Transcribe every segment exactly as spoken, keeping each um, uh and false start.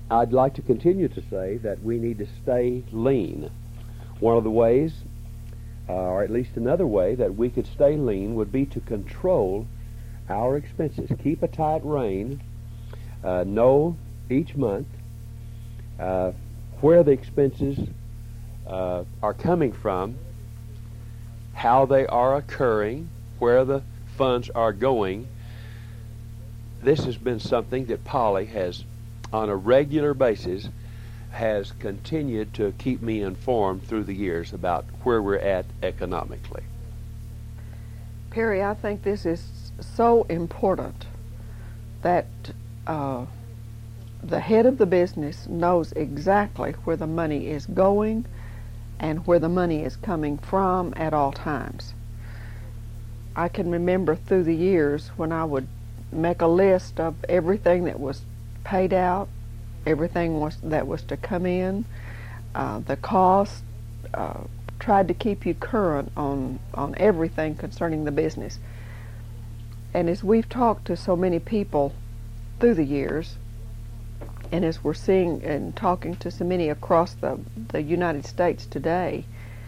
I'd like to continue to say that we need to stay lean. One of the ways, uh, or at least another way that we could stay lean would be to control our expenses. Keep a tight rein. Uh, know each month uh, where the expenses uh, are coming from, how they are occurring, where the funds are going. This has been something that Polly has, on a regular basis, has continued to keep me informed through the years about where we're at economically. Perry, I think this is so important that uh, the head of the business knows exactly where the money is going and where the money is coming from at all times. I can remember through the years when I would make a list of everything that was paid out, everything was, that was to come in, uh, the cost, uh, tried to keep you current on, on everything concerning the business. And as we've talked to so many people through the years, and as we're seeing and talking to so many across the, the United States today,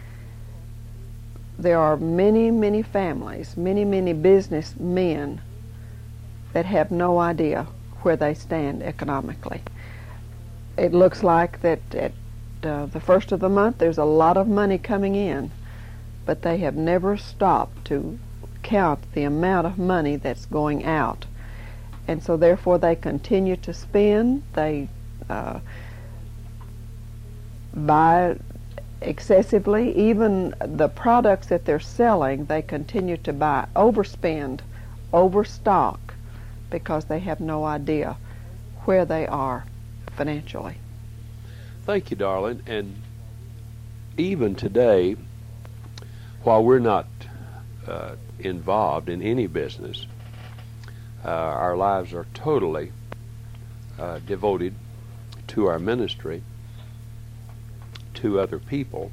there are many, many families, many, many businessmen that have no idea where they stand economically. It looks like that at uh, the first of the month there's a lot of money coming in, but they have never stopped to count the amount of money that's going out. And so therefore they continue to spend, they uh, buy excessively. Even the products that they're selling, they continue to buy, overspend, overstock, because they have no idea where they are financially. Thank you, darling. And even today, while we're not uh, involved in any business, uh, our lives are totally uh, devoted to our ministry, to other people.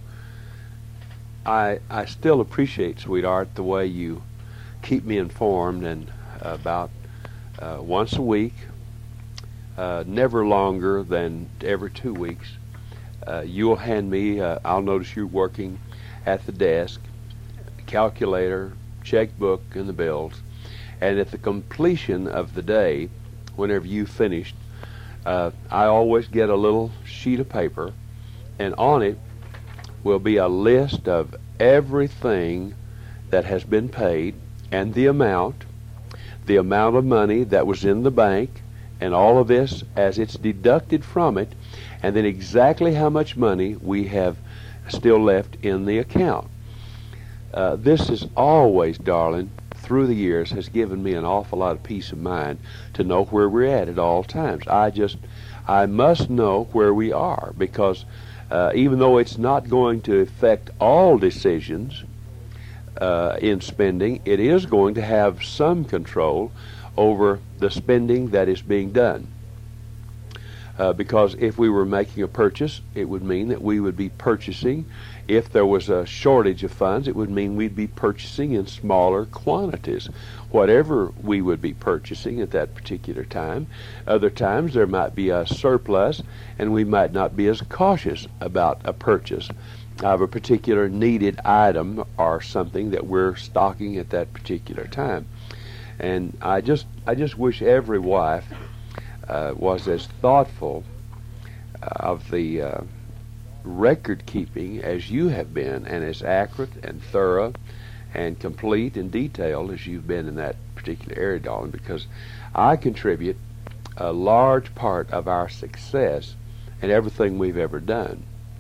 I I still appreciate, sweetheart, the way you keep me informed, and about uh, once a week, uh, never longer than every two weeks, uh, you'll hand me, uh, I'll notice you're working at the desk, calculator, checkbook, and the bills, and at the completion of the day, whenever you finished, uh, I always get a little sheet of paper, and on it will be a list of everything that has been paid and the amount, the amount of money that was in the bank, and all of this as it's deducted from it, and then exactly how much money we have still left in the account. Uh, this is always, darling, through the years has given me an awful lot of peace of mind to know where we're at at all times. I just, I must know where we are, because uh, even though it's not going to affect all decisions uh, in spending, it is going to have some control over the spending that is being done. Uh, because if we were making a purchase, it would mean that we would be purchasing. If there was a shortage of funds, it would mean we'd be purchasing in smaller quantities, whatever we would be purchasing at that particular time. Other times there might be a surplus, and we might not be as cautious about a purchase of a particular needed item or something that we're stocking at that particular time. And I just, I just wish every wife Uh, was as thoughtful uh, of the uh, record keeping as you have been, and as accurate and thorough and complete and detailed as you've been in that particular area, darling, because I contribute a large part of our success and everything we've ever done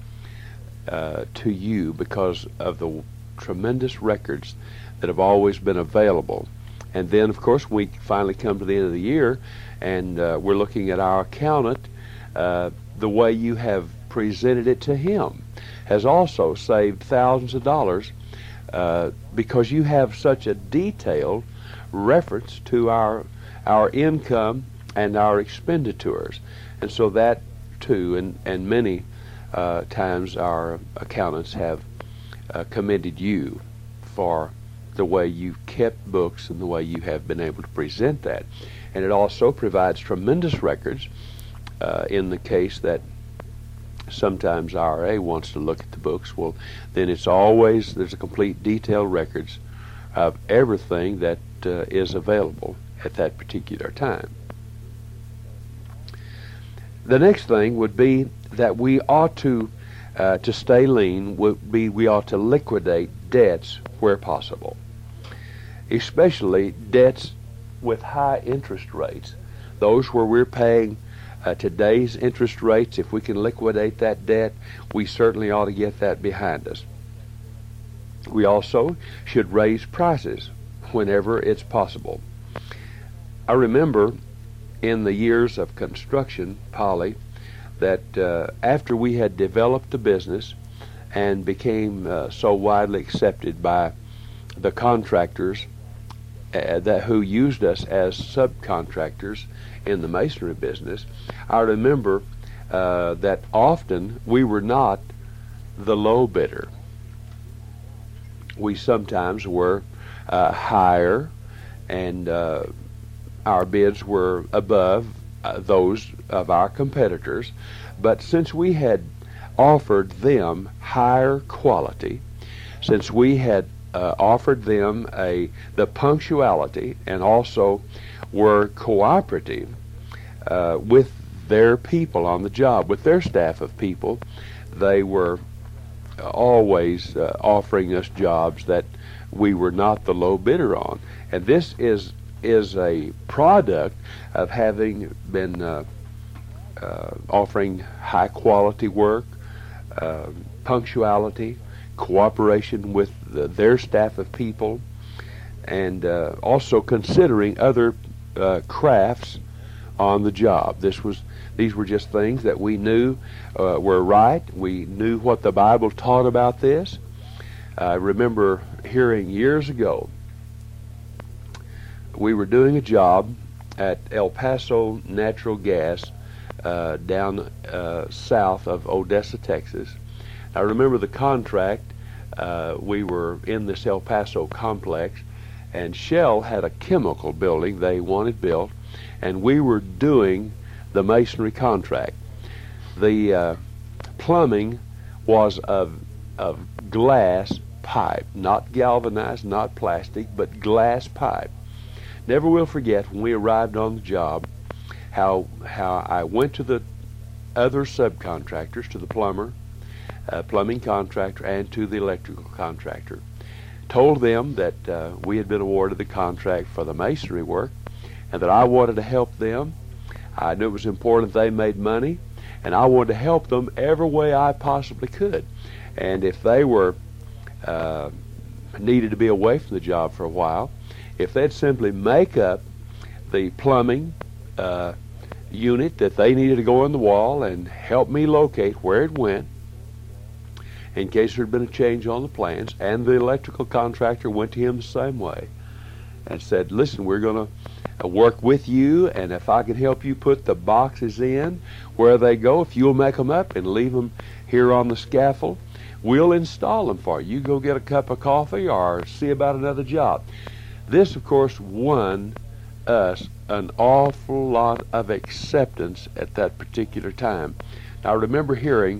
uh, to you, because of the tremendous records that have always been available. And then, of course, we finally come to the end of the year, and uh, we're looking at our accountant. Uh, the way you have presented it to him has also saved thousands of dollars, uh, because you have such a detailed reference to our our income and our expenditures. And so that, too, and, and many uh, times our accountants have uh, commended you for the way you've kept books and the way you have been able to present that. And it also provides tremendous records uh, in the case that sometimes I R A wants to look at the books, well, then it's always, there's a complete detailed records of everything that uh, is available at that particular time. The next thing would be that we ought to, uh, to stay lean, would be we ought to liquidate debts where possible, especially debts with high interest rates. Those where we're paying uh, today's interest rates, if we can liquidate that debt, we certainly ought to get that behind us. We also should raise prices whenever it's possible. I remember in the years of construction, Polly, that uh, after we had developed the business and became uh, so widely accepted by the contractors uh, that who used us as subcontractors in the masonry business, I remember uh, that often we were not the low bidder. We sometimes were uh, higher, and uh, our bids were above uh, those of our competitors. But since we had offered them higher quality, since we had uh, offered them a the punctuality and also were cooperative uh, with their people on the job, with their staff of people, they were always uh, offering us jobs that we were not the low bidder on. And this is is a product of having been uh, uh, offering high quality work, uh, punctuality, cooperation with the, their staff of people, and uh, also considering other uh, crafts on the job. This was these were just things that we knew uh, were right. We knew what the Bible taught about this. I remember hearing years ago, we were doing a job at El Paso Natural Gas uh, down uh, south of Odessa, Texas. I remember the contract. Uh, we were in this El Paso complex, and Shell had a chemical building they wanted built, and we were doing the masonry contract. The uh, plumbing was of, of glass pipe, not galvanized, not plastic, but glass pipe. Never will forget when we arrived on the job how how I went to the other subcontractors, to the plumber, uh, plumbing contractor, and to the electrical contractor. Told them that uh, we had been awarded the contract for the masonry work and that I wanted to help them. I knew it was important they made money, and I wanted to help them every way I possibly could. And if they were uh, needed to be away from the job for a while, if they'd simply make up the plumbing uh, unit that they needed to go on the wall and help me locate where it went in case there had been a change on the plans, and the electrical contractor went to him the same way and said, listen, we're going to work with you, and if I can help you put the boxes in where they go, if you'll make them up and leave them here on the scaffold, we'll install them for you. You go get a cup of coffee or see about another job. This, of course, won us an awful lot of acceptance at that particular time. Now, I remember hearing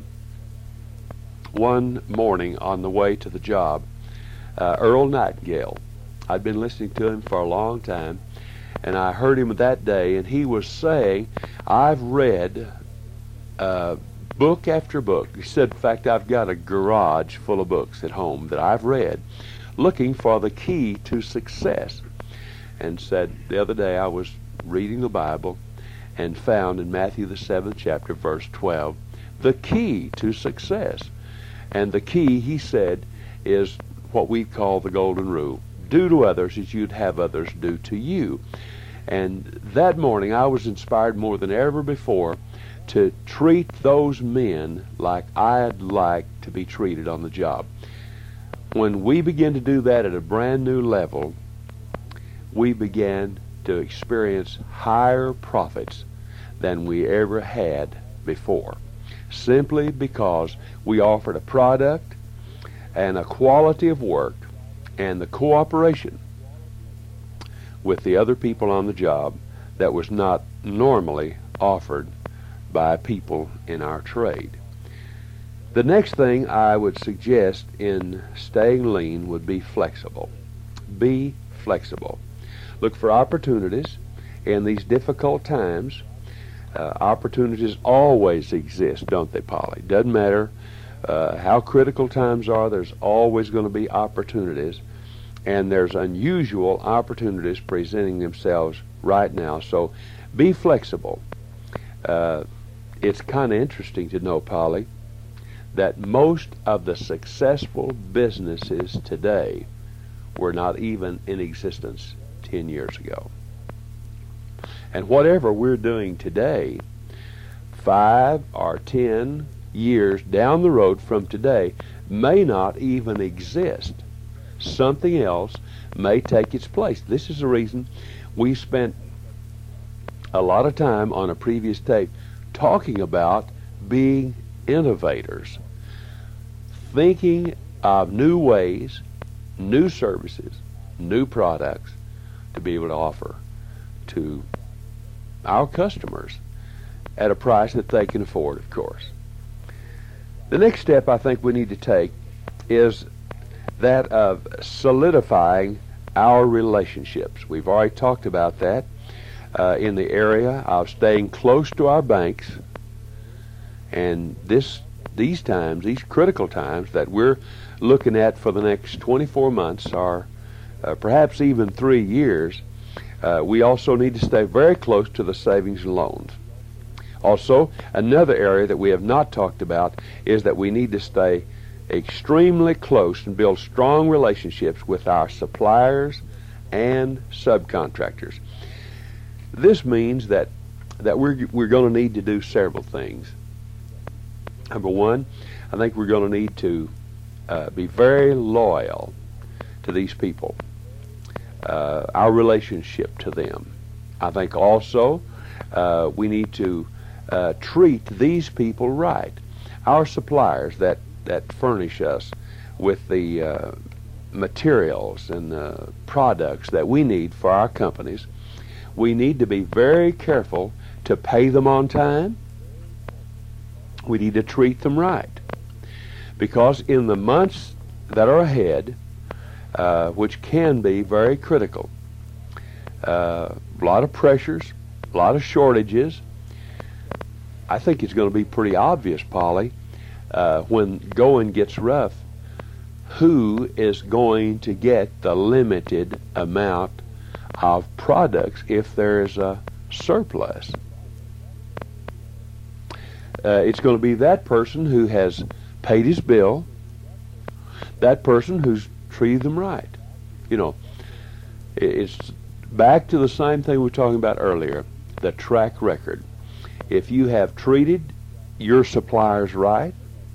one morning on the way to the job, uh, Earl Nightingale. I'd been listening to him for a long time, and I heard him that day, and he was saying, I've read uh, book after book. He said, in fact, I've got a garage full of books at home that I've read, looking for the key to success. And said, the other day I was reading the Bible and found in Matthew the seventh chapter, verse twelve, the key to success. And the key, he said, is what we call the golden rule. Do to others as you'd have others do to you. And that morning I was inspired more than ever before to treat those men like I'd like to be treated on the job. When we begin to do that at a brand new level, we began to experience higher profits than we ever had before, simply because we offered a product and a quality of work and the cooperation with the other people on the job that was not normally offered by people in our trade. The next thing I would suggest in staying lean would be flexible. Be flexible. Look for opportunities in these difficult times. Uh, opportunities always exist, don't they, Polly? Doesn't matter uh, how critical times are, there's always going to be opportunities, and there's unusual opportunities presenting themselves right now. So be flexible. Uh, it's kind of interesting to know, Polly, that most of the successful businesses today were not even in existence ten years ago. And whatever we're doing today, five or ten years down the road from today, may not even exist. Something else may take its place. This is the reason we spent a lot of time on a previous tape talking about being innovators, thinking of new ways, new services, new products to be able to offer to our customers at a price that they can afford, of course. The next step I think we need to take is that of solidifying our relationships. We've already talked about that uh, in the area of staying close to our banks, and this these times, these critical times that we're looking at for the next twenty-four months or uh, perhaps even three years, uh, we also need to stay very close to the savings and loans. Also, another area that we have not talked about is that we need to stay extremely close and build strong relationships with our suppliers and subcontractors. This means that that we're we're going to need to do several things. Number one, I think we're going to need to uh, be very loyal to these people, uh, our relationship to them. I think also uh, we need to uh, treat these people right. Our suppliers that, that furnish us with the uh, materials and the products that we need for our companies, we need to be very careful to pay them on time. We need to treat them right, because in the months that are ahead, uh, which can be very critical, uh, a lot of pressures, a lot of shortages, I think it's going to be pretty obvious, Polly, uh, when going gets rough, who is going to get the limited amount of products if there is a surplus. Uh, it's going to be that person who has paid his bill, that person who's treated them right. You know, it's back to the same thing we were talking about earlier, the track record. If you have treated your suppliers right,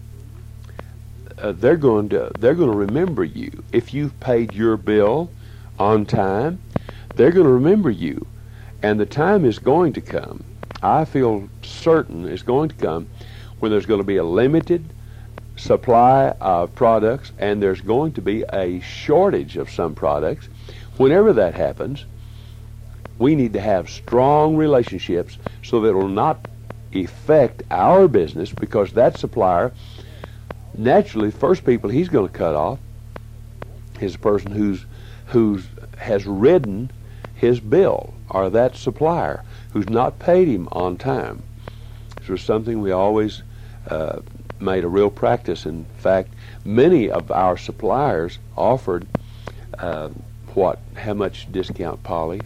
uh, they're going to they're going to remember you. If you've paid your bill on time, they're going to remember you, and the time is going to come, I feel certain is going to come, when there's going to be a limited supply of products and there's going to be a shortage of some products. Whenever that happens, we need to have strong relationships so that it will not affect our business, because that supplier, naturally, the first people he's going to cut off is the person who's who's has ridden his bill, or that supplier who's not paid him on time. This was something we always uh, made a real practice. In fact, many of our suppliers offered uh, what? How much discount, Polly?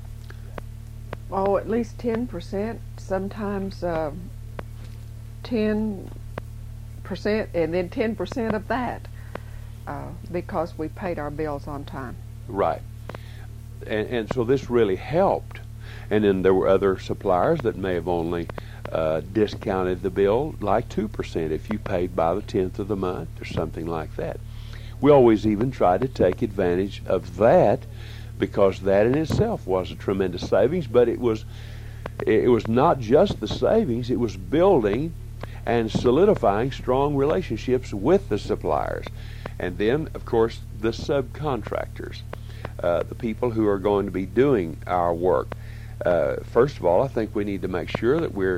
Oh, at least ten percent, sometimes uh, ten percent, and then ten percent of that, uh, because we paid our bills on time. Right. And, and so this really helped. And then there were other suppliers that may have only uh, discounted the bill like two percent if you paid by the tenth of the month or something like that. We always even tried to take advantage of that, because that in itself was a tremendous savings, but it was it was not just the savings, it was building and solidifying strong relationships with the suppliers. And then, of course, the subcontractors, uh, the people who are going to be doing our work. Uh, first of all, I think we need to make sure that we're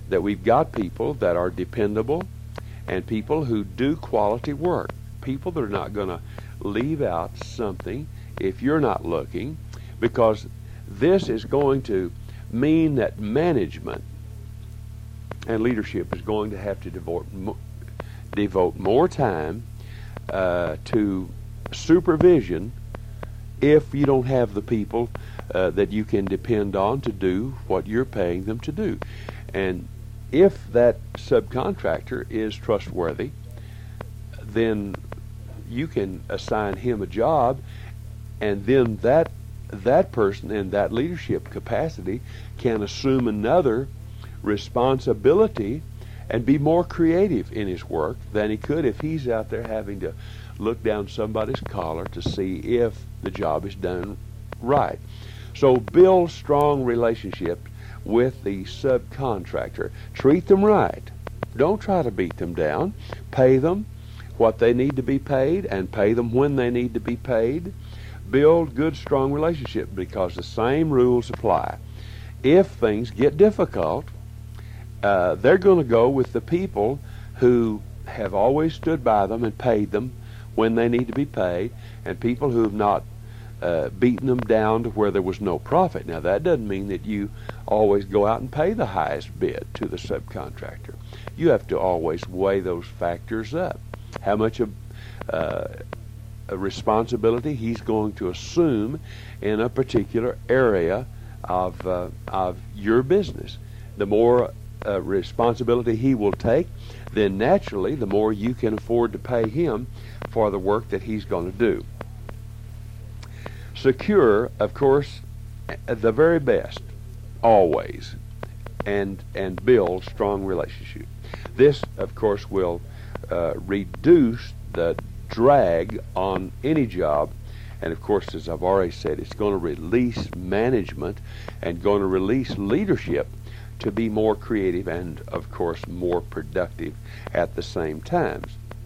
that we've got people that are dependable and people who do quality work. People that are not going to leave out something if you're not looking, because this is going to mean that management and leadership is going to have to devote, devote more time uh, to supervision if you don't have the people uh, that you can depend on to do what you're paying them to do. And if that subcontractor is trustworthy, then you can assign him a job, and then that that person in that leadership capacity can assume another responsibility and be more creative in his work than he could if he's out there having to look down somebody's collar to see if the job is done right. So build strong relationships with the subcontractor. Treat them right. Don't try to beat them down. Pay them what they need to be paid and pay them when they need to be paid. Build good, strong relationships, because the same rules apply. If things get difficult, uh, they're going to go with the people who have always stood by them and paid them when they need to be paid, and people who have not uh, beaten them down to where there was no profit. Now, that doesn't mean that you always go out and pay the highest bid to the subcontractor. You have to always weigh those factors up. How much of uh, a responsibility he's going to assume in a particular area of uh, of your business. The more uh, responsibility he will take, then naturally the more you can afford to pay him for the work that he's going to do. Secure, of course, the very best always, and and build strong relationships. This, of course, will uh, reduce the drag on any job, and of course, as I've already said, it's going to release management and going to release leadership to be more creative and, of course, more productive at the same times.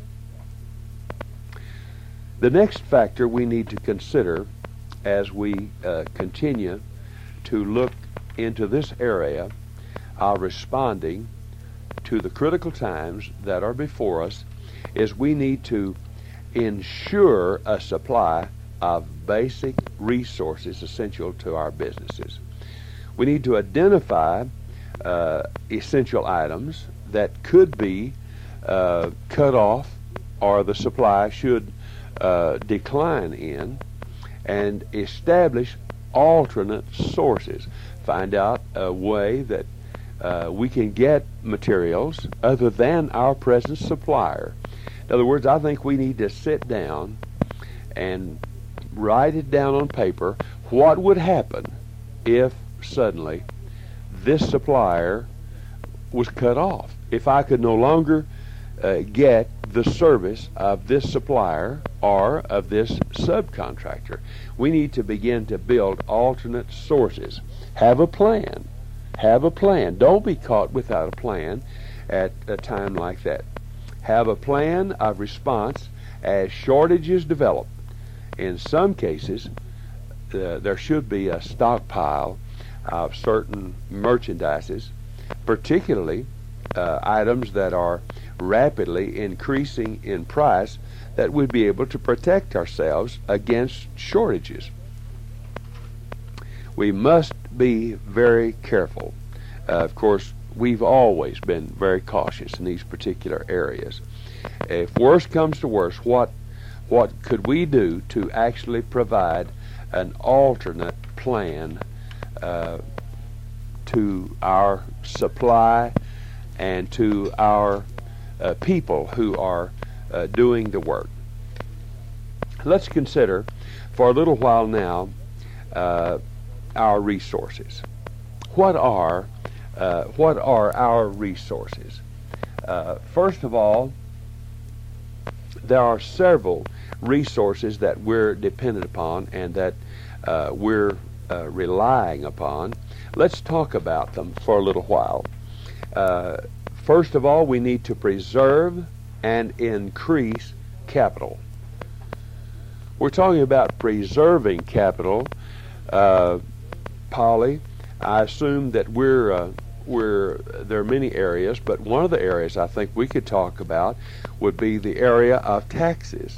The next factor we need to consider as we uh, continue to look into this area of responding to the critical times that are before us is we need to ensure a supply of basic resources essential to our businesses. We need to identify uh, essential items that could be uh, cut off or the supply should uh, decline in, and establish alternate sources. Find out a way that uh, we can get materials other than our present supplier. In other words, I think we need to sit down and write it down on paper. What would happen if suddenly this supplier was cut off? If I could no longer uh, get the service of this supplier or of this subcontractor. We need to begin to build alternate sources. Have a plan. Have a plan. Don't be caught without a plan at a time like that. Have a plan of response as shortages develop. In some cases, uh, there should be a stockpile of certain merchandises, particularly uh, items that are rapidly increasing in price, that we'd be able to protect ourselves against shortages. We must be very careful. Uh, of course, we've always been very cautious in these particular areas. If worse comes to worse, what what could we do to actually provide an alternate plan uh, to our supply and to our uh, people who are uh, doing the work? Let's consider for a little while now uh, our resources. What are uh, what are our resources? Uh, first of all, there are several resources that we're dependent upon and that uh, we're uh, relying upon. Let's talk about them for a little while. Uh, first of all, we need to preserve and increase capital. We're talking about preserving capital. Uh, Polly, I assume that we're uh, we're, there are many areas, but one of the areas I think we could talk about would be the area of taxes.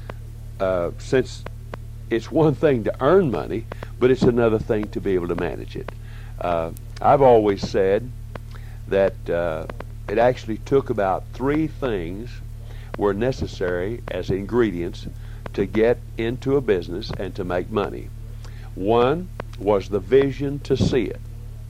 Uh, since it's one thing to earn money, but it's another thing to be able to manage it. Uh, I've always said that uh, it actually took about three things were necessary as ingredients to get into a business and to make money. One was the vision to see it.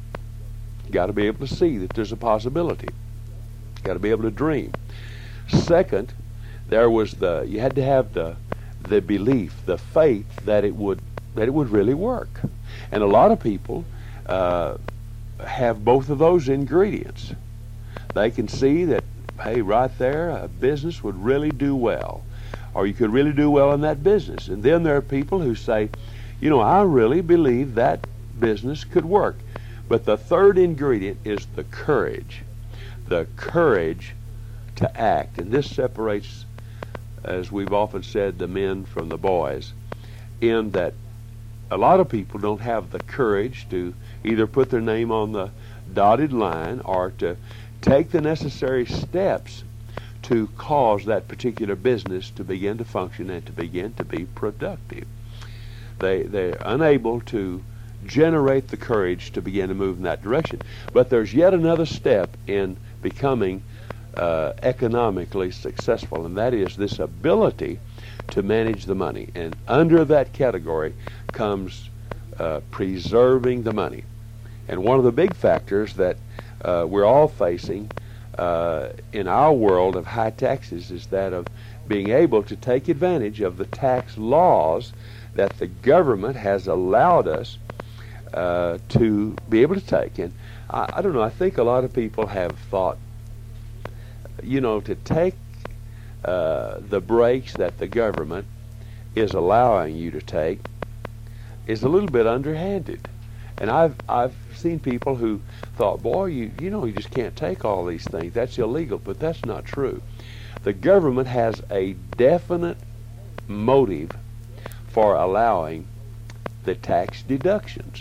You got to be able to see that there's a possibility. You got to be able to dream. Second, there was the you had to have the the belief, the faith that it would that it would really work. And a lot of people uh, have both of those ingredients. They can see that, hey, right there, a business would really do well, or you could really do well in that business. And then there are people who say, you know, I really believe that business could work. But the third ingredient is the courage, the courage to act. And this separates, as we've often said, the men from the boys, in that a lot of people don't have the courage to either put their name on the dotted line or to take the necessary steps to cause that particular business to begin to function and to begin to be productive. They, they're unable to generate the courage to begin to move in that direction. But there's yet another step in becoming uh, economically successful, and that is this ability to manage the money. And under that category comes uh, preserving the money. And one of the big factors that uh, we're all facing uh, in our world of high taxes is that of being able to take advantage of the tax laws that the government has allowed us uh, to be able to take. And I, I don't know, I think a lot of people have thought, you know, to take uh, the breaks that the government is allowing you to take is a little bit underhanded. And I've I've seen people who thought, boy, you you know, you just can't take all these things. That's illegal. But that's not true. The government has a definite motive for allowing the tax deductions.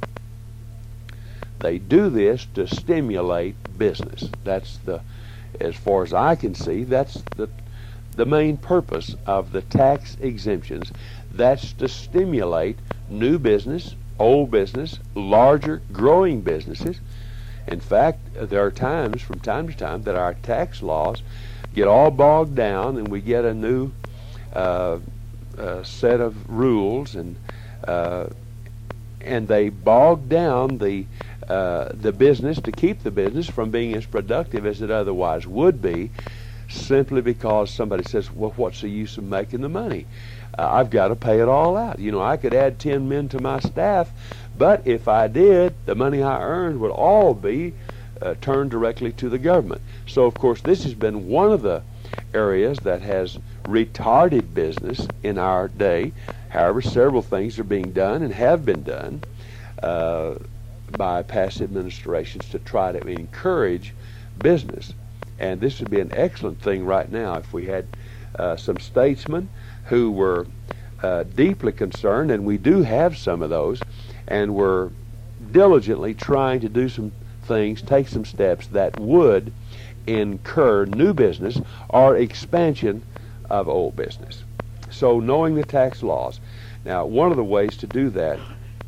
They do this to stimulate business. That's the, as far as I can see, that's the the main purpose of the tax exemptions. That's to stimulate new business, old business, larger, growing businesses. In fact, there are times, from time to time, that our tax laws get all bogged down and we get a new uh, uh, set of rules, and uh, and they bog down the uh, the business to keep the business from being as productive as it otherwise would be, simply because somebody says, well, what's the use of making the money? Uh, I've got to pay it all out. You know, I could add ten men to my staff, but if I did, the money I earned would all be uh, turned directly to the government. So, of course, this has been one of the areas that has retarded business in our day. However, several things are being done and have been done uh, by past administrations to try to encourage business. And this would be an excellent thing right now if we had uh, some statesmen who were uh, deeply concerned, and we do have some of those, and were diligently trying to do some things, take some steps that would incur new business or expansion of old business. So knowing the tax laws. Now, one of the ways to do that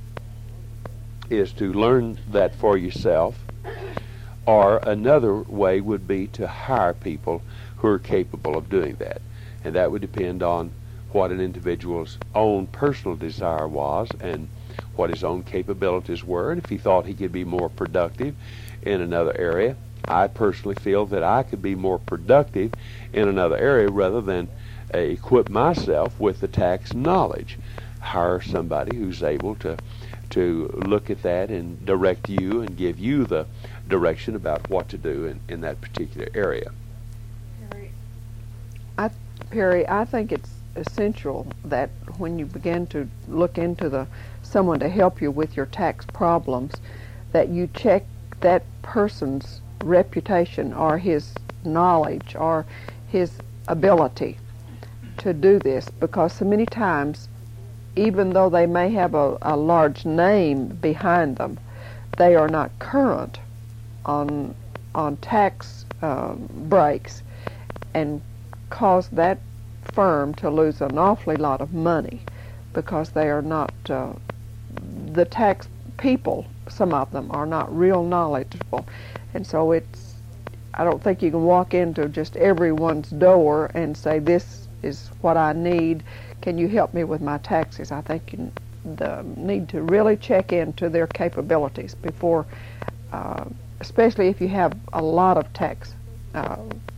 is to learn that for yourself, or another way would be to hire people who are capable of doing that. And that would depend on what an individual's own personal desire was and what his own capabilities were, and if he thought he could be more productive in another area. I personally feel that I could be more productive in another area rather than uh, equip myself with the tax knowledge. Hire somebody who's able to to look at that and direct you and give you the direction about what to do in, in that particular area. Perry, I, Perry, I think it's essential that when you begin to look into the someone to help you with your tax problems, that you check that person's reputation or his knowledge or his ability to do this, because so many times, even though they may have a, a large name behind them, they are not current on on tax um, breaks and cause that firm to lose an awfully lot of money because they are not uh, the tax people. Some of them are not real knowledgeable, and so it's. I don't think you can walk into just everyone's door and say, "This is what I need. Can you help me with my taxes?" I think you the, need to really check into their capabilities before, uh, especially if you have a lot of tax uh,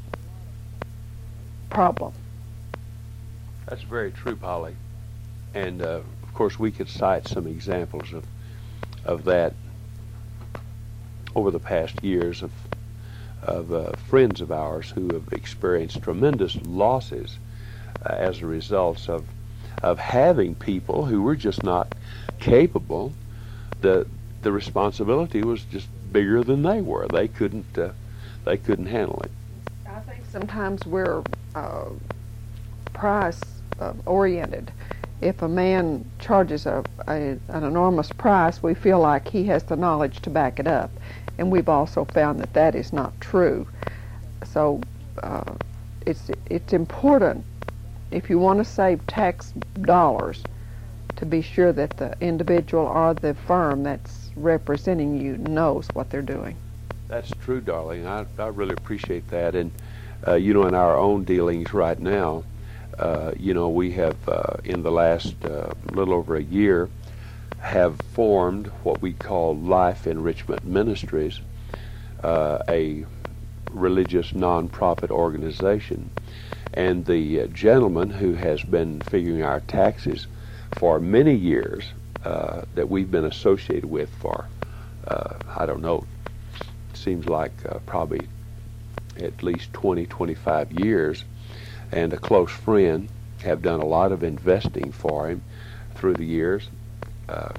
problem. That's very true, Polly. And uh, of course, we could cite some examples of of that over the past years of of uh, friends of ours who have experienced tremendous losses uh, as a result of of having people who were just not capable. The the responsibility was just bigger than they were. They couldn't uh, they couldn't handle it. I think sometimes we're uh, price uh, oriented. If a man charges a, a an enormous price, we feel like he has the knowledge to back it up, and we've also found that that is not true. So uh, it's it's important, if you want to save tax dollars, to be sure that the individual or the firm that's representing you knows what they're doing. That's true, darling. I, I really appreciate that. And, uh, you know, in our own dealings right now, uh, you know, we have, uh, in the last uh, little over a year, have formed what we call Life Enrichment Ministries, uh, a religious nonprofit organization. And the uh, gentleman who has been figuring our taxes for many years, uh, that we've been associated with for, uh, I don't know, seems like uh, probably at least twenty, twenty-five years, and a close friend, have done a lot of investing for him through the years, uh,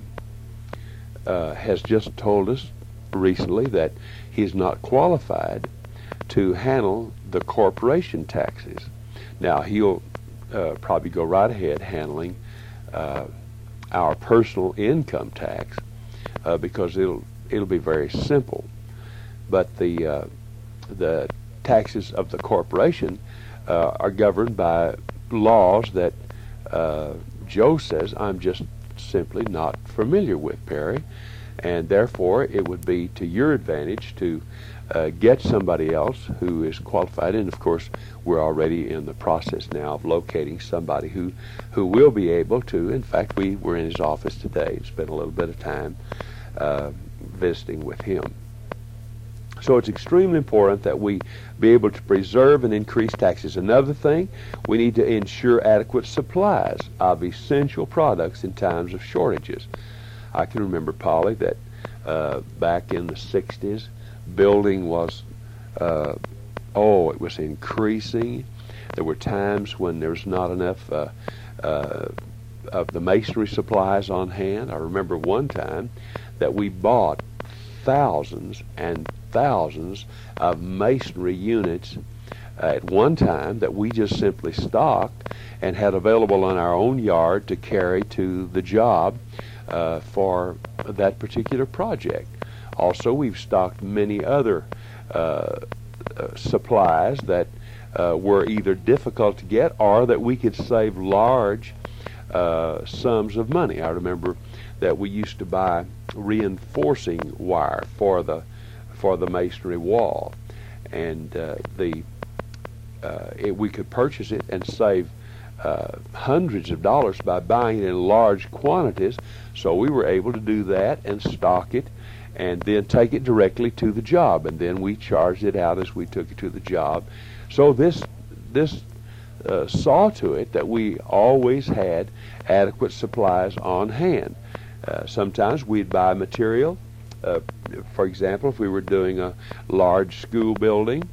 uh, has just told us recently that he's not qualified to handle the corporation taxes. Now, he'll uh, probably go right ahead handling uh, our personal income tax uh, because it'll it'll be very simple. But the uh, the taxes of the corporation uh, are governed by laws that uh, Joe says I'm just simply not familiar with, Perry, and therefore it would be to your advantage to uh, get somebody else who is qualified. And of course, we're already in the process now of locating somebody who who will be able to. In fact, we were in his office today and spent a little bit of time uh, visiting with him. So it's extremely important that we be able to preserve and increase taxes. Another thing, we need to ensure adequate supplies of essential products in times of shortages. I can remember, Polly, that uh, back in the sixties, building was, uh, oh, it was increasing. There were times when there was not enough uh, uh, of the masonry supplies on hand. I remember one time that we bought thousands and thousands of masonry units at one time that we just simply stocked and had available in our own yard to carry to the job uh, for that particular project. Also, we've stocked many other uh, uh, supplies that uh, were either difficult to get or that we could save large uh, sums of money. I remember that we used to buy reinforcing wire for the for the masonry wall, and uh, the uh, it, we could purchase it and save uh, hundreds of dollars by buying it in large quantities. So we were able to do that and stock it, and then take it directly to the job, and then we charged it out as we took it to the job. So this this uh, saw to it that we always had adequate supplies on hand. Uh, sometimes we'd buy material. Uh, for example, if we were doing a large school building,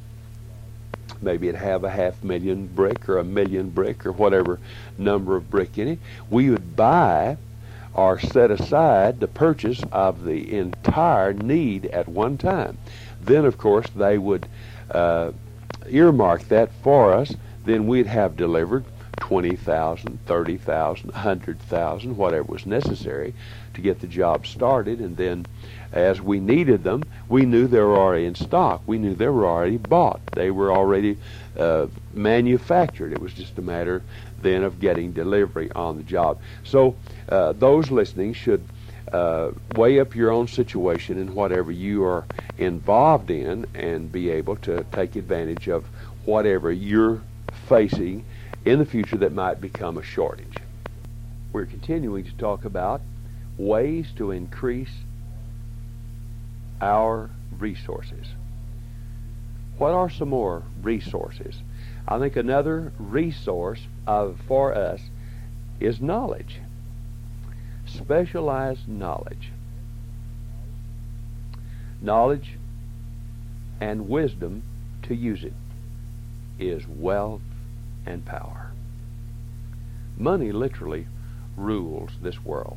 maybe it'd have a half million brick or a million brick or whatever number of brick in it, we would buy or set aside the purchase of the entire need at one time. Then, of course, they would uh, earmark that for us. Then we'd have delivered twenty thousand, thirty thousand, one hundred thousand, whatever was necessary to get the job started. And then as we needed them, we knew they were already in stock. We knew they were already bought. They were already uh, manufactured. It was just a matter then of getting delivery on the job. So uh, those listening should uh, weigh up your own situation in whatever you are involved in and be able to take advantage of whatever you're facing in the future that might become a shortage. We're continuing to talk about ways to increase our resources. What are some more resources? I think another resource of, for us is knowledge. Specialized knowledge. Knowledge and wisdom to use it is wealth and power. Money literally rules this world.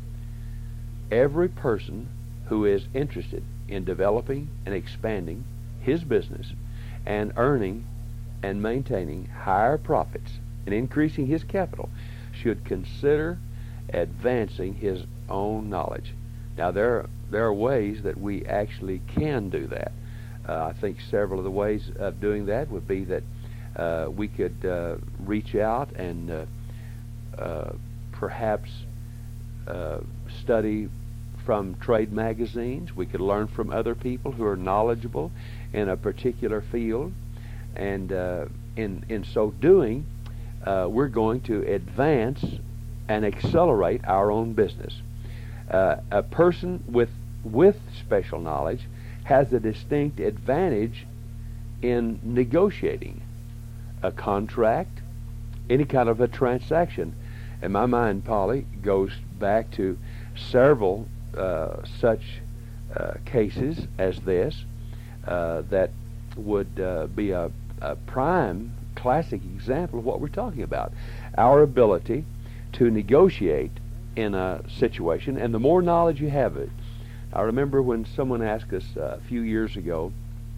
Every person who is interested in developing and expanding his business and earning and maintaining higher profits and increasing his capital should consider advancing his own knowledge. Now there are, there are ways that we actually can do that. Uh, I think several of the ways of doing that would be that uh, we could uh, reach out and uh, uh, perhaps uh, study from trade magazines. We could learn from other people who are knowledgeable in a particular field, and uh, in in so doing, uh, we're going to advance and accelerate our own business. Uh, a person with with special knowledge has a distinct advantage in negotiating a contract, any kind of a transaction. And my mind, Polly, goes back to several uh, such uh, cases as this uh, that would uh, be a, a prime classic example of what we're talking about. Our ability to negotiate in a situation, and the more knowledge you have of it. I remember when someone asked us uh, a few years ago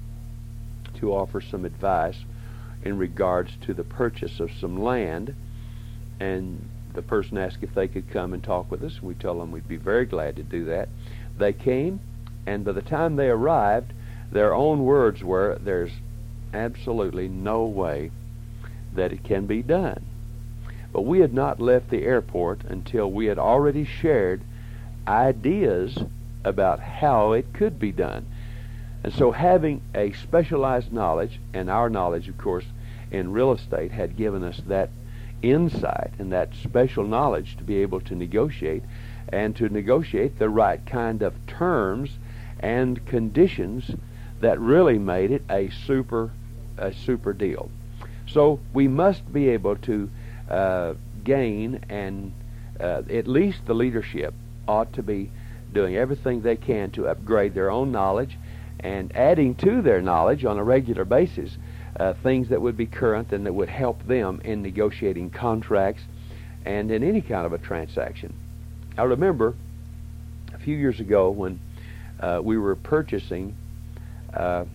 to offer some advice in regards to the purchase of some land, and the person asked if they could come and talk with us. We told them we'd be very glad to do that. They came, and by the time they arrived, their own words were, "There's absolutely no way that it can be done." But we had not left the airport until we had already shared ideas about how it could be done. And so having a specialized knowledge, and our knowledge, of course, in real estate had given us that insight and that special knowledge to be able to negotiate and to negotiate the right kind of terms and conditions that really made it a super a super deal. So we must be able to uh, gain, and uh, at least the leadership ought to be doing everything they can to upgrade their own knowledge and adding to their knowledge on a regular basis uh, things that would be current and that would help them in negotiating contracts and in any kind of a transaction. I remember a few years ago when uh, we were purchasing uh,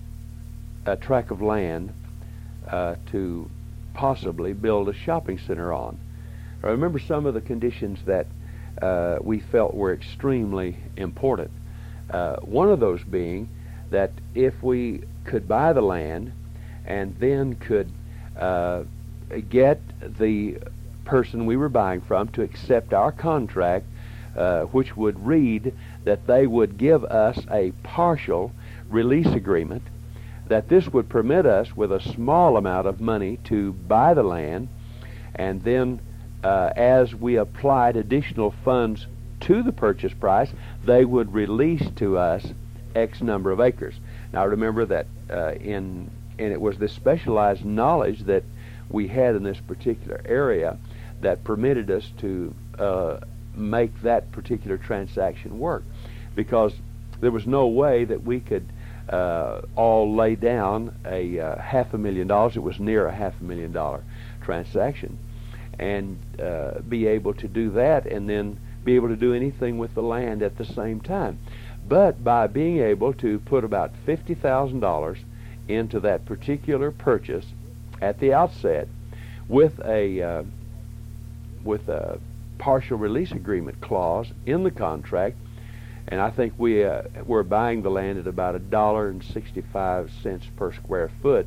a tract of land uh, to possibly build a shopping center on. I remember some of the conditions that uh, we felt were extremely important. Uh, one of those being that if we could buy the land and then could uh, get the person we were buying from to accept our contract, uh, which would read that they would give us a partial release agreement, that this would permit us with a small amount of money to buy the land, and then uh, as we applied additional funds to the purchase price, they would release to us X number of acres. Now remember that uh, in and it was this specialized knowledge that we had in this particular area that permitted us to uh, make that particular transaction work, because there was no way that we could uh, all lay down a uh, half a million dollars. It was near a half a million dollar transaction, and uh, be able to do that and then be able to do anything with the land at the same time. But by being able to put about fifty thousand dollars into that particular purchase at the outset, with a uh, with a partial release agreement clause in the contract, and I think we uh, were buying the land at about a dollar and sixty-five cents per square foot,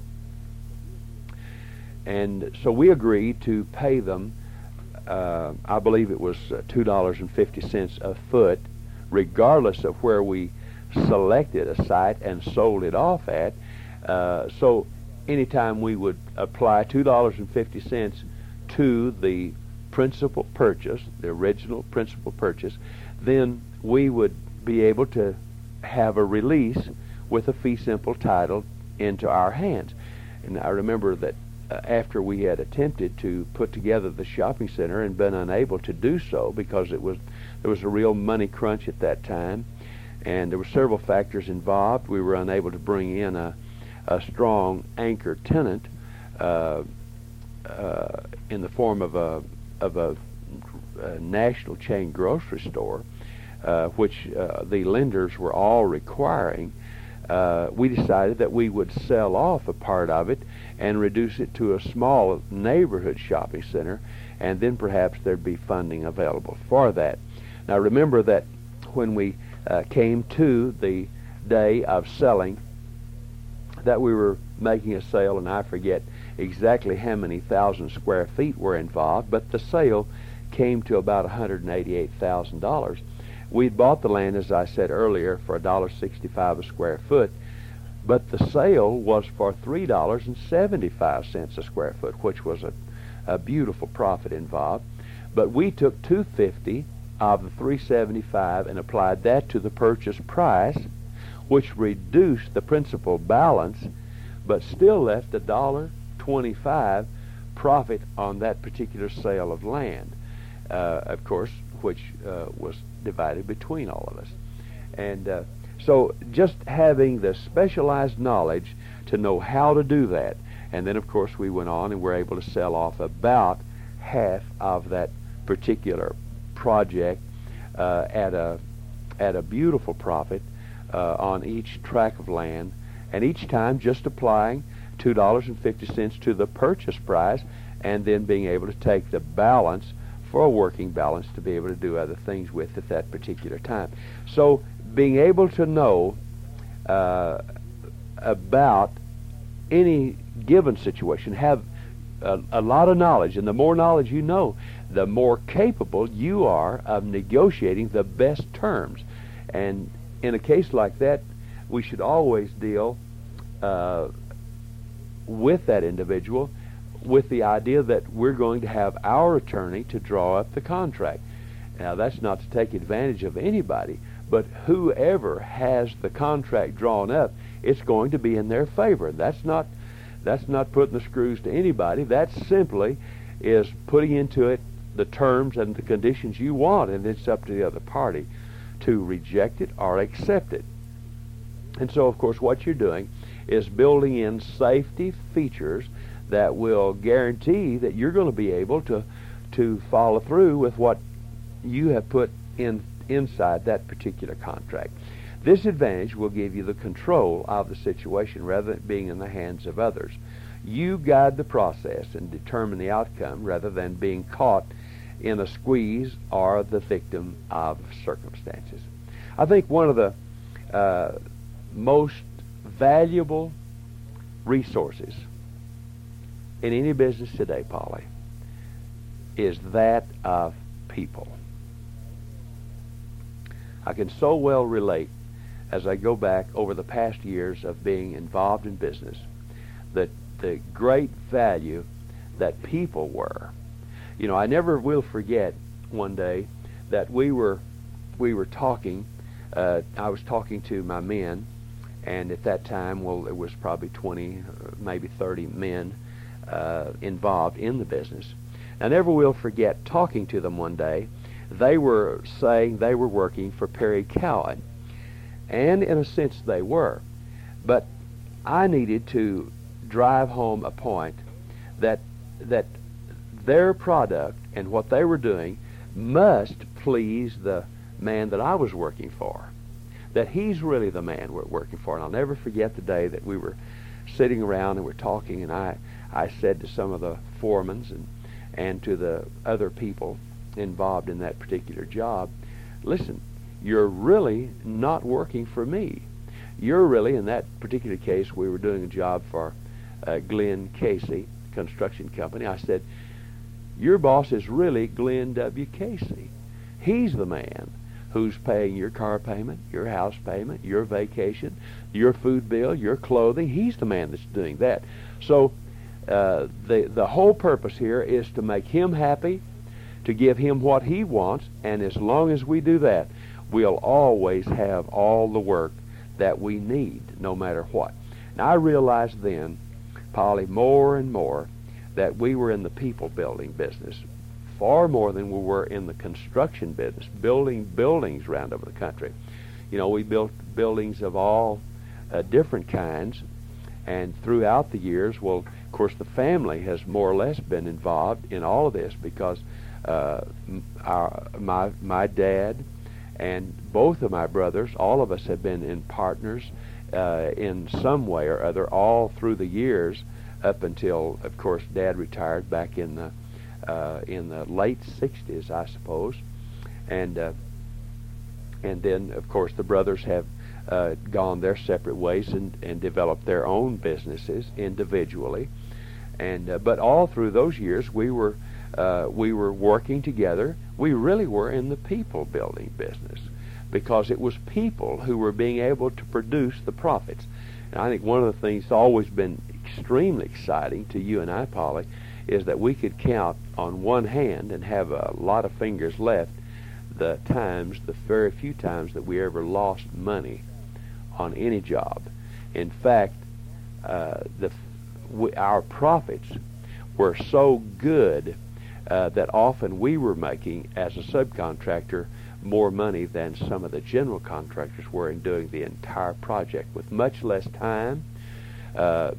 and so we agreed to pay them. Uh, I believe it was uh, two dollars and fifty cents a foot, regardless of where we selected a site and sold it off at. Uh, so anytime we would apply two dollars and fifty cents to the principal purchase, the original principal purchase, then we would be able to have a release with a fee simple title into our hands. And I remember that uh, after we had attempted to put together the shopping center and been unable to do so because it was there was a real money crunch at that time, and there were several factors involved. We were unable to bring in a, a strong anchor tenant uh, uh, in the form of a of a, a national chain grocery store, uh, which uh, the lenders were all requiring. Uh, we decided that we would sell off a part of it and reduce it to a small neighborhood shopping center, and then perhaps there'd be funding available for that. Now remember that when we uh, came to the day of selling, that we were making a sale, and I forget exactly how many thousand square feet were involved, but the sale came to about one hundred eighty-eight thousand dollars. We'd bought the land, as I said earlier, for one dollar sixty-five a square foot, but the sale was for three dollars and seventy-five cents a square foot, which was a, a beautiful profit involved. But we took two hundred fifty dollars of the three hundred seventy-five dollars and applied that to the purchase price, which reduced the principal balance, but still left a dollar twenty-five profit on that particular sale of land, uh, of course, which uh, was divided between all of us. And uh, so just having the specialized knowledge to know how to do that, and then of course we went on and were able to sell off about half of that particular project uh, at a at a beautiful profit uh, on each tract of land, and each time just applying two dollars and fifty cents to the purchase price, and then being able to take the balance for a working balance to be able to do other things with at that particular time. So being able to know uh, about any given situation, have a, a lot of knowledge, and the more knowledge you know, the more capable you are of negotiating the best terms. And in a case like that, we should always deal uh, with that individual with the idea that we're going to have our attorney to draw up the contract. Now, that's not to take advantage of anybody, but whoever has the contract drawn up, it's going to be in their favor. That's not that's not putting the screws to anybody. That simply is putting into it the terms and the conditions you want, and it's up to the other party to reject it or accept it. And so, of course, what you're doing is building in safety features that will guarantee that you're going to be able to to follow through with what you have put in inside that particular contract. This advantage will give you the control of the situation rather than being in the hands of others. You guide the process and determine the outcome rather than being caught in a squeeze or the victim of circumstances. I think one of the uh, most valuable resources in any business today, Polly, is that of people. I can so well relate, as I go back over the past years of being involved in business, that the great value that people were. You know, I never will forget one day that we were we were talking. Uh, I was talking to my men, and at that time, well, it was probably twenty, maybe thirty men uh, involved in the business. I never will forget talking to them one day. They were saying they were working for Perry Cowan, and in a sense they were, but I needed to drive home a point that that their product and what they were doing must please the man that I was working for, that he's really the man we're working for. And I'll never forget the day that we were sitting around and we're talking, and I I said to some of the foremen and, and to the other people involved in that particular job, listen, you're really not working for me. You're really, in that particular case, we were doing a job for uh, Glenn Casey Construction Company. I said, your boss is really Glenn W. Casey. He's the man who's paying your car payment, your house payment, your vacation, your food bill, your clothing. He's the man that's doing that. So uh, the, the whole purpose here is to make him happy, to give him what he wants, and as long as we do that, we'll always have all the work that we need, no matter what. Now, I realized then, Polly, more and more, that we were in the people building business far more than we were in the construction business, building buildings around over the country. You know, we built buildings of all uh, different kinds, and throughout the years, well, of course, the family has more or less been involved in all of this because uh, our, my, my dad and both of my brothers, all of us have been in partners uh, in some way or other all through the years, up until, of course, Dad retired back in the uh, in the late sixties, I suppose, and uh, and then, of course, the brothers have uh, gone their separate ways and, and developed their own businesses individually, and uh, but all through those years we were uh, we were working together. We really were in the people building business because it was people who were being able to produce the profits. And I think one of the things that's always been extremely exciting to you and I, Polly, is that we could count on one hand and have a lot of fingers left the times, the very few times that we ever lost money on any job. In fact, uh, the we, our profits were so good uh, that often we were making, as a subcontractor, more money than some of the general contractors were in doing the entire project with much less time, uh,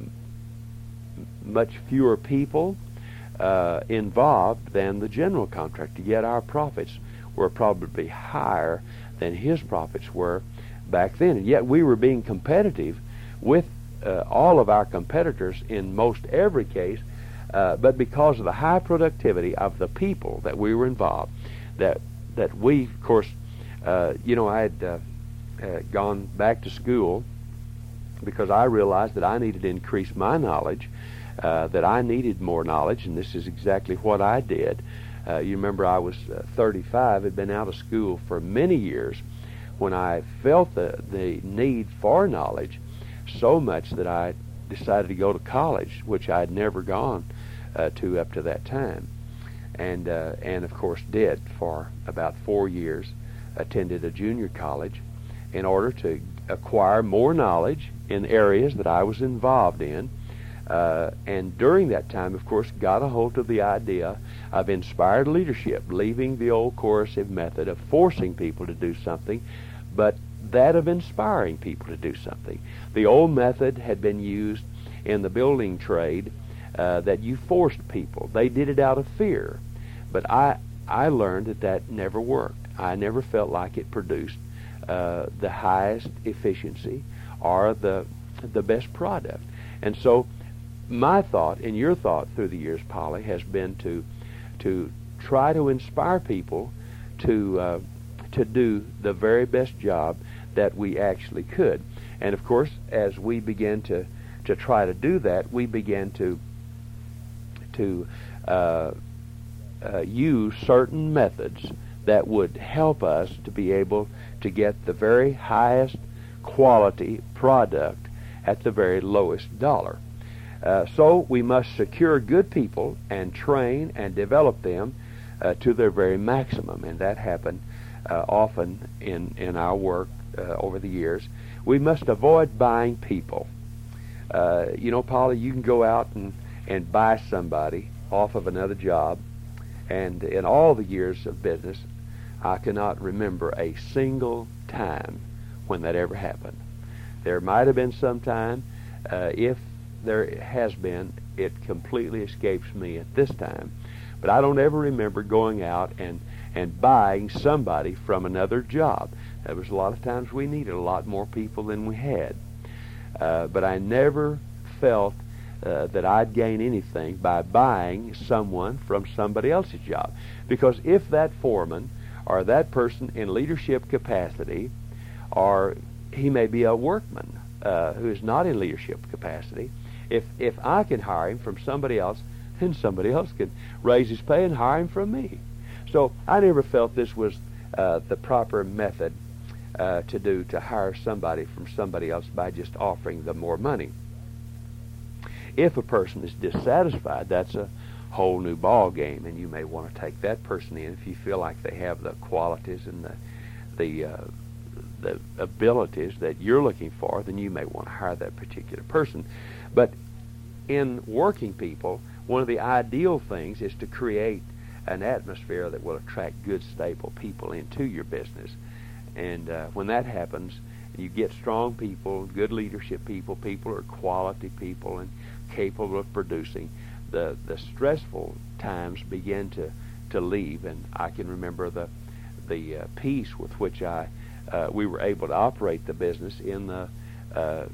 much fewer people uh, involved than the general contractor. Yet our profits were probably higher than his profits were back then. And yet we were being competitive with uh, all of our competitors in most every case, uh, but because of the high productivity of the people that we were involved, that that we, of course, uh, you know, I had uh, uh, gone back to school because I realized that I needed to increase my knowledge, uh, that I needed more knowledge, and this is exactly what I did. Uh, you remember I was uh, thirty-five, had been out of school for many years when I felt the, the need for knowledge so much that I decided to go to college, which I had never gone uh, to up to that time. And, uh, and of course did for about four years, attended a junior college in order to acquire more knowledge in areas that I was involved in. Uh, and during that time, of course, got a hold of the idea of inspired leadership, leaving the old coercive method of forcing people to do something, but that of inspiring people to do something. The old method had been used in the building trade, uh, that you forced people. They did it out of fear. But I, I learned that that never worked. I never felt like it produced uh, the highest efficiency or the, the best product. And so my thought and your thought through the years, Polly, has been to to try to inspire people to uh, to do the very best job that we actually could. And of course, as we began to to try to do that, we began to to uh, uh, use certain methods that would help us to be able to get the very highest quality product at the very lowest dollar. Uh, so we must secure good people and train and develop them uh, to their very maximum, and that happened uh, often in, in our work uh, over the years. We must avoid buying people. Uh, you know, Polly, you can go out and, and buy somebody off of another job, and in all the years of business, I cannot remember a single time when that ever happened. There might have been some time, uh, if there has been, it completely escapes me at this time, but I don't ever remember going out and, and buying somebody from another job. There was a lot of times we needed a lot more people than we had, uh, but I never felt uh, that I'd gain anything by buying someone from somebody else's job. Because if that foreman or that person in leadership capacity, or he may be a workman uh, who is not in leadership capacity, if if I can hire him from somebody else, then somebody else can raise his pay and hire him from me. So I never felt this was uh, the proper method uh, to do, to hire somebody from somebody else by just offering them more money. If a person is dissatisfied, that's a whole new ball game, and you may want to take that person in if you feel like they have the qualities and the the uh, the abilities that you're looking for. Then you may want to hire that particular person. But in working people, one of the ideal things is to create an atmosphere that will attract good, stable people into your business. And uh, when that happens, you get strong people, good leadership people, people who are quality people and capable of producing. The the stressful times begin to, to leave, and I can remember the the uh, peace with which I uh, we were able to operate the business in the uh,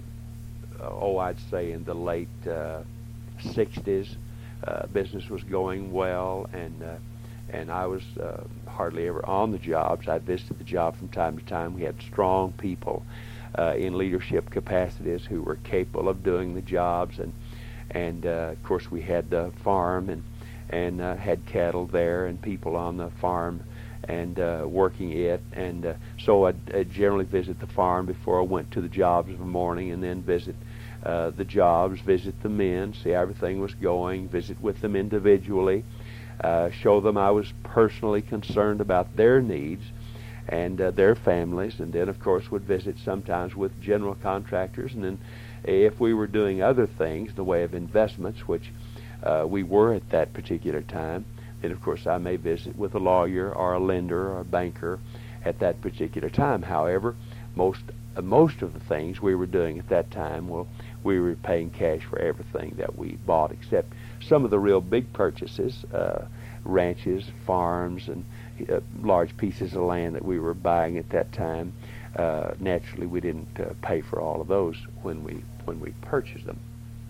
oh I'd say in the late uh, sixties. Uh, business was going well, and uh, and I was uh, hardly ever on the jobs. I visited the job from time to time. We had strong people uh, in leadership capacities who were capable of doing the jobs, and and uh, of course we had the farm and and uh, had cattle there and people on the farm and uh, working it, and uh, so I'd, I'd generally visit the farm before I went to the jobs of the morning, and then visit Uh, the jobs, visit the men, see how everything was going, visit with them individually, uh, show them I was personally concerned about their needs and uh, their families, and then of course would visit sometimes with general contractors, and then if we were doing other things in the way of investments, which uh, we were at that particular time, then of course I may visit with a lawyer or a lender or a banker at that particular time. However, most uh, most of the things we were doing at that time, well, we were paying cash for everything that we bought, except some of the real big purchases, uh, ranches, farms, and uh, large pieces of land that we were buying at that time. Uh, naturally, we didn't uh, pay for all of those when we when we purchased them.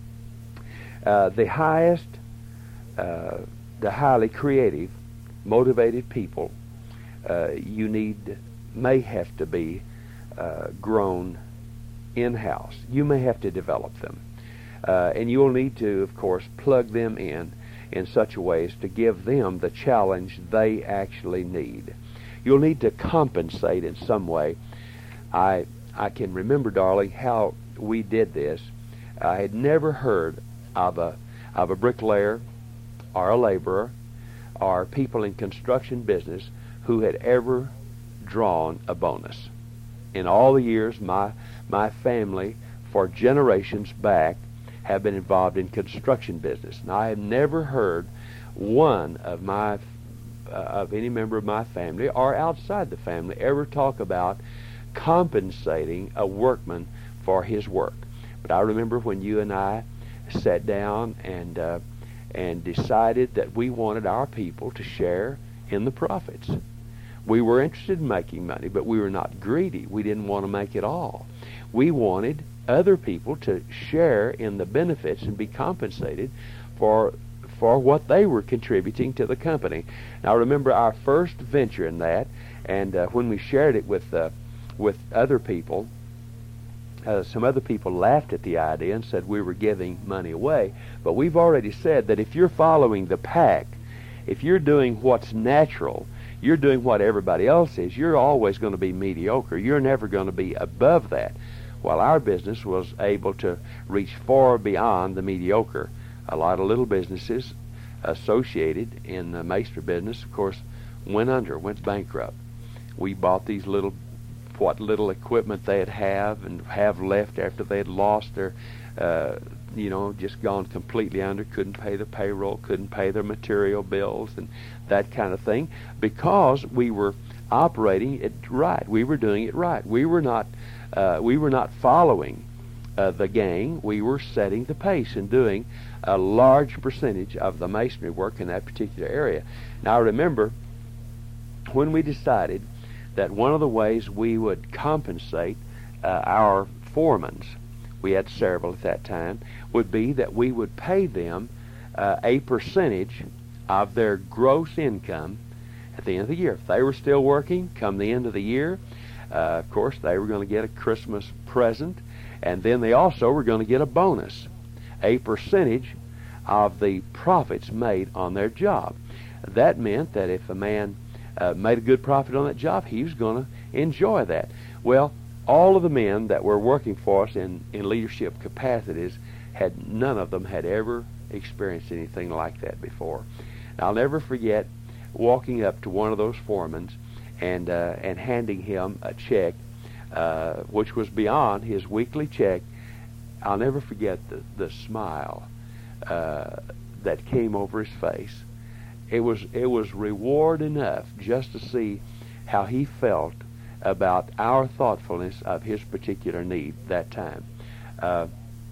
Uh, the highest, uh, the highly creative, motivated people uh, you need may have to be uh, grown in-house. You may have to develop them. Uh, and you'll need to, of course, plug them in in such a way as to give them the challenge they actually need. You'll need to compensate in some way. I I can remember, darling, how we did this. I had never heard of a of a bricklayer or a laborer or people in construction business who had ever drawn a bonus. In all the years my my family, for generations back, have been involved in construction business, and I have never heard one of my uh, of any member of my family or outside the family ever talk about compensating a workman for his work. But I remember when you and I sat down and uh, and decided that we wanted our people to share in the profits. We were interested in making money, but we were not greedy. We didn't want to make it all. We wanted other people to share in the benefits and be compensated for for what they were contributing to the company. Now, remember our first venture in that, and uh, when we shared it with uh, with other people, uh, some other people laughed at the idea and said we were giving money away. But we've already said that if you're following the pack, if you're doing what's natural, you're doing what everybody else is, you're always going to be mediocre. You're never going to be above that. While our business was able to reach far beyond the mediocre. A lot of little businesses associated in the Maester business, of course, went under, went bankrupt. We bought these little, what little equipment they'd have and have left after they'd lost their, uh, you know, just gone completely under, couldn't pay the payroll, couldn't pay their material bills and that kind of thing, because we were operating it right. We were doing it right. We were not uh, we were not following uh, the gang. We were setting the pace and doing a large percentage of the masonry work in that particular area. Now remember, when we decided that one of the ways we would compensate uh, our foremans we had several at that time, would be that we would pay them uh, a percentage of their gross income at the end of the year. If they were still working come the end of the year, uh, of course, they were going to get a Christmas present, and then they also were going to get a bonus, a percentage of the profits made on their job. That meant that if a man uh, made a good profit on that job, he was going to enjoy that. Well, all of the men that were working for us in, in leadership capacities, had none of them had ever experienced anything like that before. And I'll never forget walking up to one of those foremen and uh, and handing him a check, uh, which was beyond his weekly check. I'll never forget the, the smile uh, that came over his face. It was it was reward enough just to see how he felt about our thoughtfulness of his particular need that time. Uh,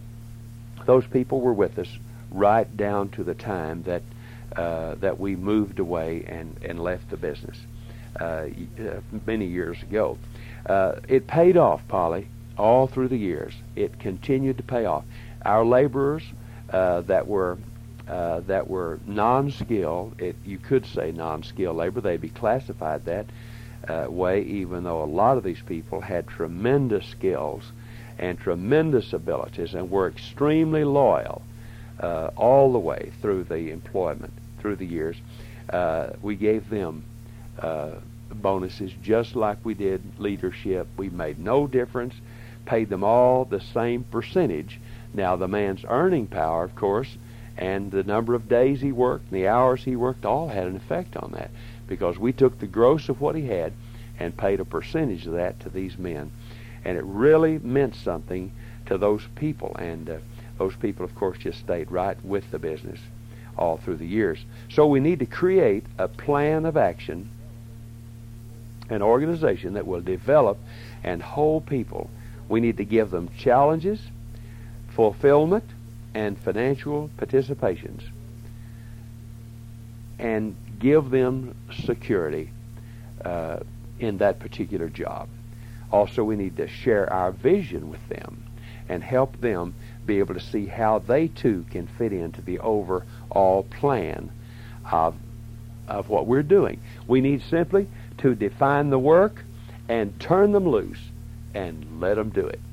those people were with us right down to the time that uh, that we moved away and, and left the business uh, many years ago. Uh, it paid off, Polly, all through the years. It continued to pay off. Our laborers uh, that were uh, that were non-skilled, it, you could say non-skilled labor, they'd be classified that Uh, way, even though a lot of these people had tremendous skills and tremendous abilities and were extremely loyal uh, all the way through the employment, through the years. Uh, we gave them uh, bonuses just like we did leadership. We made no difference, paid them all the same percentage. Now, the man's earning power, of course, and the number of days he worked and the hours he worked all had an effect on that, because we took the gross of what he had and paid a percentage of that to these men. And it really meant something to those people. And uh, those people, of course, just stayed right with the business all through the years. So we need to create a plan of action, an organization that will develop and hold people. We need to give them challenges, fulfillment, and financial participations, and give them security uh, in that particular job. Also, we need to share our vision with them and help them be able to see how they too can fit into the overall plan of, of what we're doing. We need simply to define the work and turn them loose and let them do it.